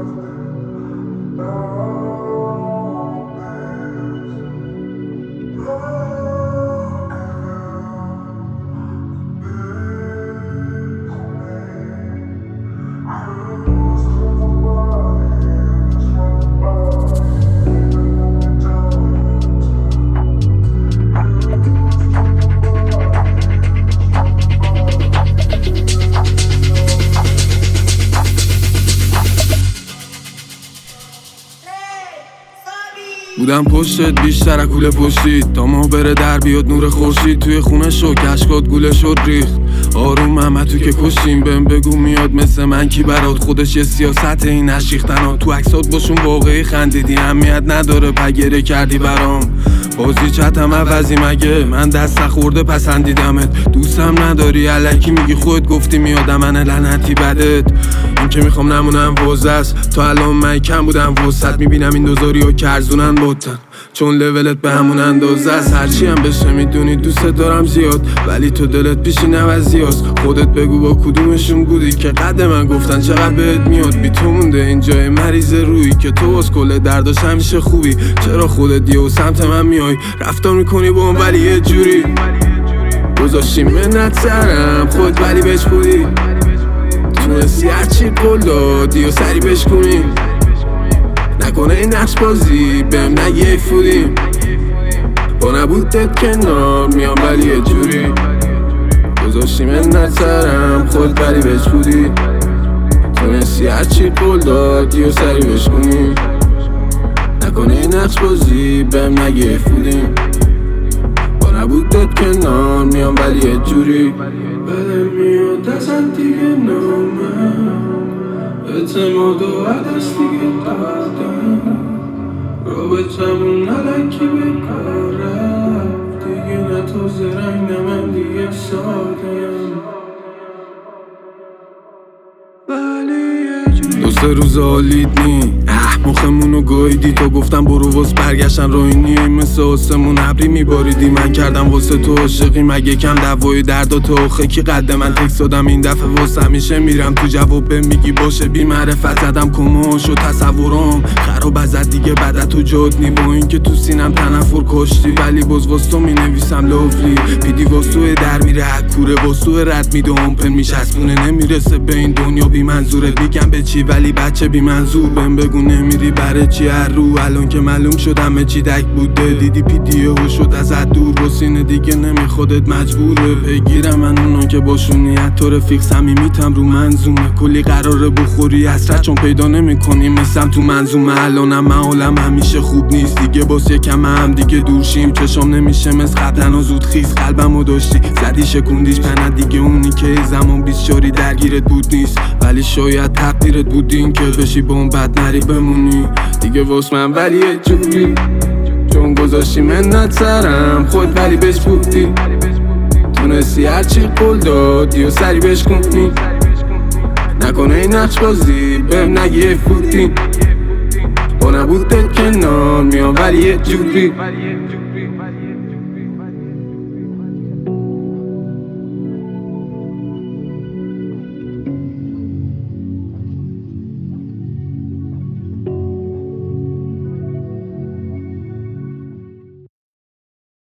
بودم پشتت بیشتر از کوله پشتید تا ما بره در بیاد نور خورشید. توی خونه شو کشکات گوله شد ریخت آروم همه تو که کشیم. بهم بگو میاد مثل من کی برات خودش یه سیاست این نشیختن تو عکسات باشون واقعی خندیدی اهمیت نداره پگره کردی برام بازی چتم عوضی مگه من دست نخورده پسندیدمت دوستم نداری الکی میگی خودت گفتی میادم من لعنتی بدت این که میخوام نمونم وزه است تا الان من کم بودم وسط میبینم این دوزاری ها کرزونن بودن چون لولت به همون اندازه است هرچی هم بشه میدونی دوست دارم زیاد ولی تو دلت پیشی نوزی هست خودت بگو با کدومشون بودی که قد من گفتن چقدر بهت میاد بی تو مونده این جای مریض روی که تو از کل درداش همیشه خوبی چرا خودت دیو سمت من میای رفتار میکنی با هم ولی یه جوری گذاشتی منت سرم خود ولی بهش بودی تونستی هرچی قول دادی و سری بشکنی نکنه این نقش بازی بهم نگه فودیم با نبودت کنار میام ولی یه جوری گذاشتی منت سرم خود ولی بهش بودی تونستی هرچی قول دادی و سری بشکنی نکنه این نقش بازی بهم نگه فودیم با نبودت کنار میام ولی یه جوری بدم میاد ازم دیگه نامم اعتماد و عدس دیگه دادم رابطمون علکی بکارم دیگه نه تو زرنگ نه من دیگه سادم دو سه روز حالیت نی مخمونو گاییدی تا گفتم برو واس برگشتن روینی مثل آسمون ابری میباریدی من کردم واسه تو عاشقی مگه کم دوای دردا تو آخه کی قد من تکس دادم این دفعه واسه همیشه میرم تو جواب میگی باشه بی معرفت زدم کماش و تصورم خراب ازت دیگه بعد تو جاد نی با این که تو سینم تنفر کشتی ولی باز واسه مینویسم لافلی پیدی واسه در میره حکوره واسه رد میده امپن میشسبونه نمیرسه به این دنیا بی منظورت میگم به چی ولی بچه بی منظور بهم بگو نمیری برای چی هر رو الان که معلوم شدم چی دک بوده دیدی پیدیو شد ازت دور و سینه دیگه نمیخودت مجبوره بگیرم من اونا که باشون نیت تو رفیق صمیمیتم رو منظومه کلی قراره بخوری حسرت چون پیدا نمیکنی مثلم تو منظومه الانم حالم همیشه خوب نیست دیگه باز یکم هم دیگه دورشیم چشام نمیشه مثل قبلا و زود خیز قلبمو داشتی زدی شکوندیش پنت دیگه اونی که زمان بیشاری درگیرت بود نیست ولی شاید تقدیرت بود این که بشی با اون بد نری بمونی دیگه واس من ولی یه جوری چون گذاشتی منت سرم خود ولی بهش بودی تونستی هرچی قول دادی و سری بهش کنی نکنه این نقش بازی بهم نگه فوتی با نبودت کنار میام ولی یه جوری